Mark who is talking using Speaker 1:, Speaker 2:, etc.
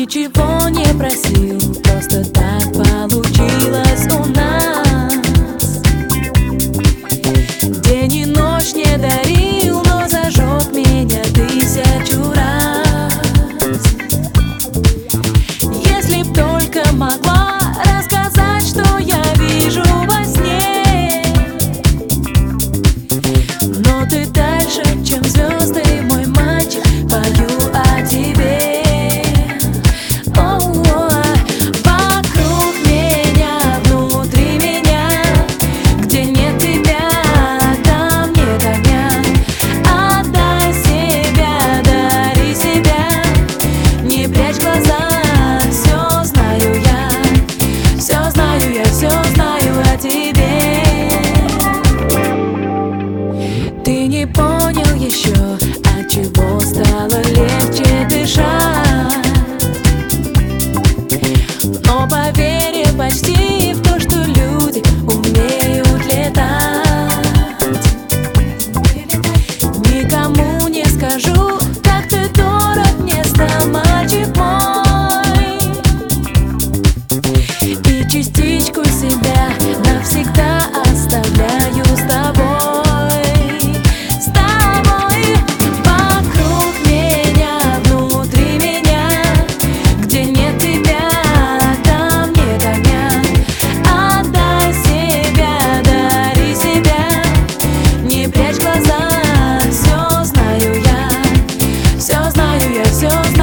Speaker 1: ничего не просил, просто так получилось у нас. День и ночь не дарил, но зажег меня 1000 раз. Если б только могла рассказать, что я вижу во сне. Но ты дальше, чем звезды, мой мальчик, пою о тебе. Ты не понял еще, от чего стало легче дышать. Но поверь почти в то, что люди умеют летать. Никому не скажу, как ты дорог мне стал, мальчик мой. И частичку себя навсегда оставляю с тобой. Все